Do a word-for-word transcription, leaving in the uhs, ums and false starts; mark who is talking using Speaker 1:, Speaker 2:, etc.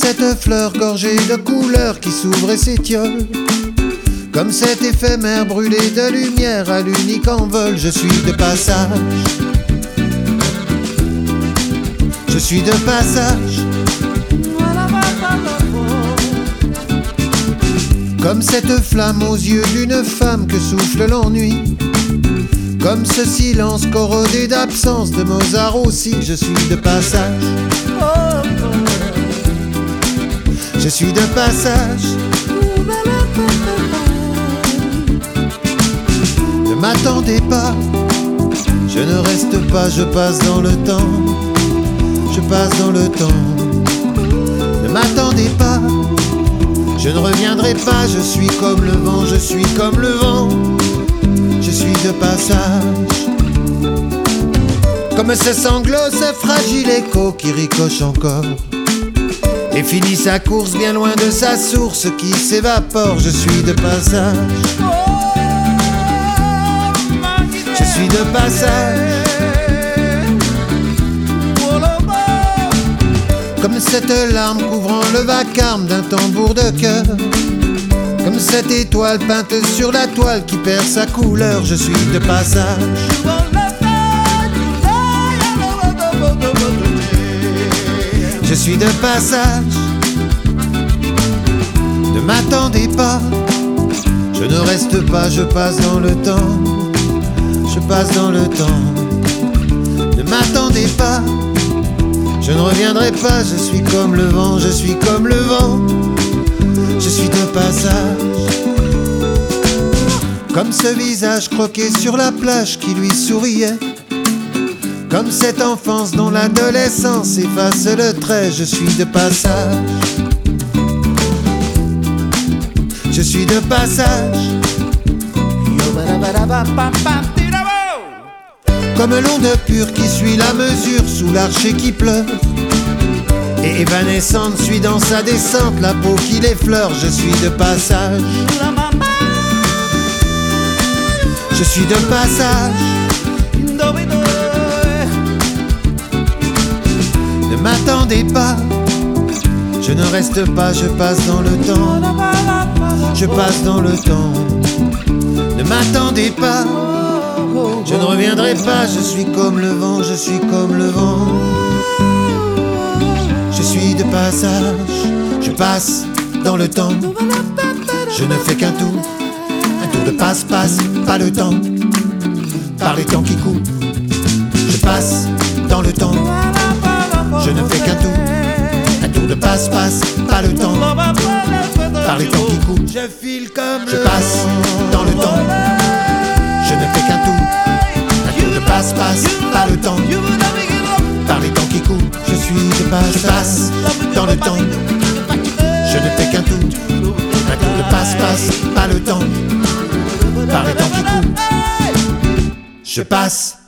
Speaker 1: cette fleur gorgée de couleurs qui s'ouvre et s'étiole, comme cet éphémère brûlé de lumière à l'unique envol. Je suis de passage, je suis de passage, comme cette flamme aux yeux d'une femme que souffle l'ennui, comme ce silence corrodé d'absence de Mozart aussi. Je suis de passage, je suis de passage. Ne m'attendez pas, je ne reste pas, je passe dans le temps, je passe dans le temps. Ne m'attendez pas, je ne reviendrai pas, je suis comme le vent, je suis comme le vent, je suis de passage. Comme ce sanglot, ce fragile écho qui ricoche encore et finit sa course bien loin de sa source qui s'évapore. Je suis de passage, je suis de passage. Comme cette larme couvrant le vacarme d'un tambour de cœur, comme cette étoile peinte sur la toile qui perd sa couleur. Je suis de passage, je suis de passage. Ne m'attendez pas, je ne reste pas, je passe dans le temps, je passe dans le temps. Ne m'attendez pas, je ne reviendrai pas, je suis comme le vent, je suis comme le vent, je suis de passage. Comme ce visage croqué sur la plage qui lui souriait, comme cette enfance dont l'adolescence efface le trait. Je suis de passage, je suis de passage. Comme l'onde pure qui suit la mesure sous l'archer qui pleure, et évanescente suit dans sa descente la peau qui l'effleure. Je suis de passage, je suis de passage. Ne m'attendez pas, je ne reste pas, je passe dans le temps, je passe dans le temps. Ne m'attendez pas, je ne reviendrai pas, je suis comme le vent, je suis comme le vent. Je suis de passage, je passe dans le temps. Je ne fais qu'un tour, un tour de passe-passe, pas le temps, par les temps qui courent. Je passe dans le temps, je ne fais qu'un tour, un tour de passe-passe, pas le temps, par les temps qui courent. Je file comme je passe dans le temps, je ne fais qu'un tour, un tour de passe-passe, pas le temps, par les temps qui courent. Je suis de passe, je passe dans le temps, je ne fais qu'un tour, un tour de passe-passe, pas le temps, par les temps qui courent. Je passe